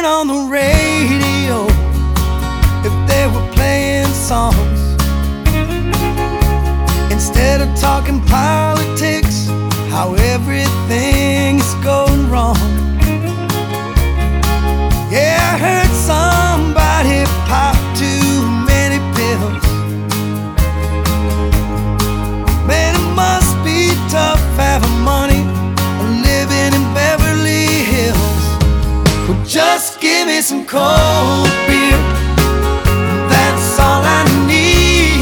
on the radio if they were playing songs instead of talking politics, how everything is going wrong. Yeah, I heard somebody pop too many pills. Man, it must be tough having money or living in Beverly Hills. Well, just give me some cold beer, that's all I need.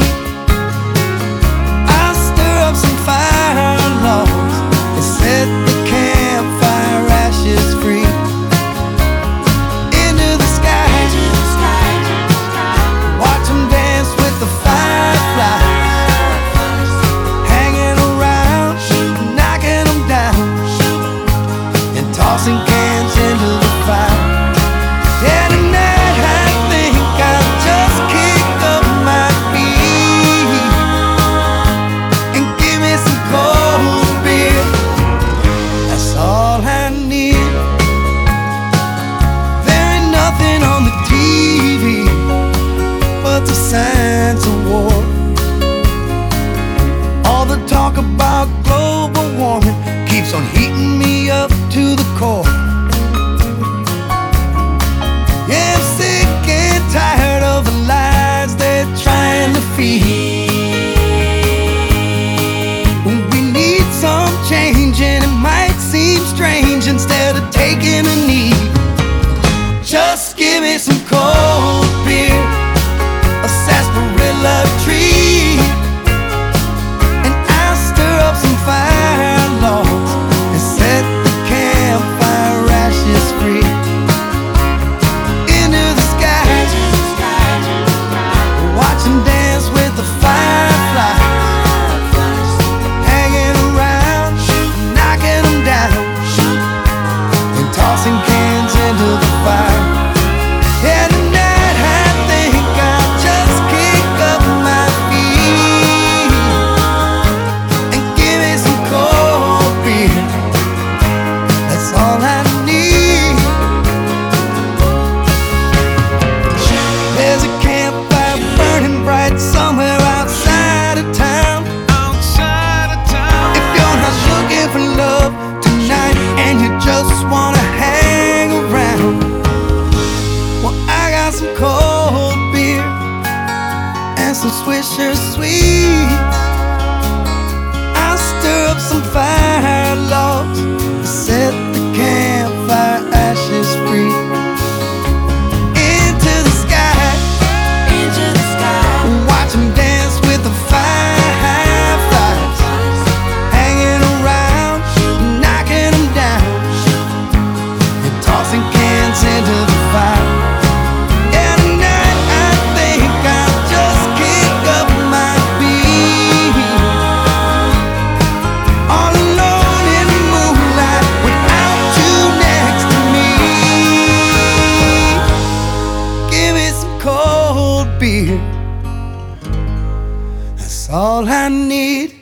I'll stir up some fire logs and set the campfire ashes free. Into the sky, watch them dance with the fireflies, hanging around, knocking them down, and tossing cans into the fire. Yeah, tonight I think I'll just kick up my feet and give me some cold beer. That's all I need. There ain't nothing on the TV but the signs of war. All the talk about global warming keeps on heating me up to the core. Yeah, I'm sick and tired of the lies they're trying to feed. We need some change, and it might seem strange instead of taking a knee. Just give me some cold beer, a sarsaparilla tree, and I'll stir up some fire logs and set the campfire ashes free. Into the sky, watch them dance with the fireflies, hanging around, knocking them down, and tossing cans into the fire. Yeah, tonight I think I'll just kick up my feet and give me some cold beer. That's all I need. There's a campfire burning bright somewhere outside of town. If you're not looking for love tonight and you just wanna hang around, well, I got some cold beer and some Swisher Sweets. I'll stir up some fire logs and set the campfire ashes free. Into the sky, watch them dance with the fireflies, hanging around, knocking them down, and tossing cans into the fire. Yeah, tonight I think I'll just kick up my feet, all alone in the moonlight without you next to me. Give me some cold beer, that's all I need.